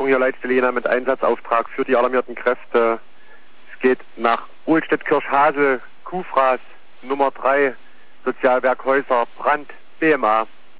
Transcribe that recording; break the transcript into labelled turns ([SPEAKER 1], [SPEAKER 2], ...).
[SPEAKER 1] hier Leitstelle Jena mit Einsatzauftrag für die alarmierten Kräfte. Es geht nach Ohlstedt-Kirchhasel, Kuhfraß, Nummer 3, Sozialwerk Häuser, Brand, BMA.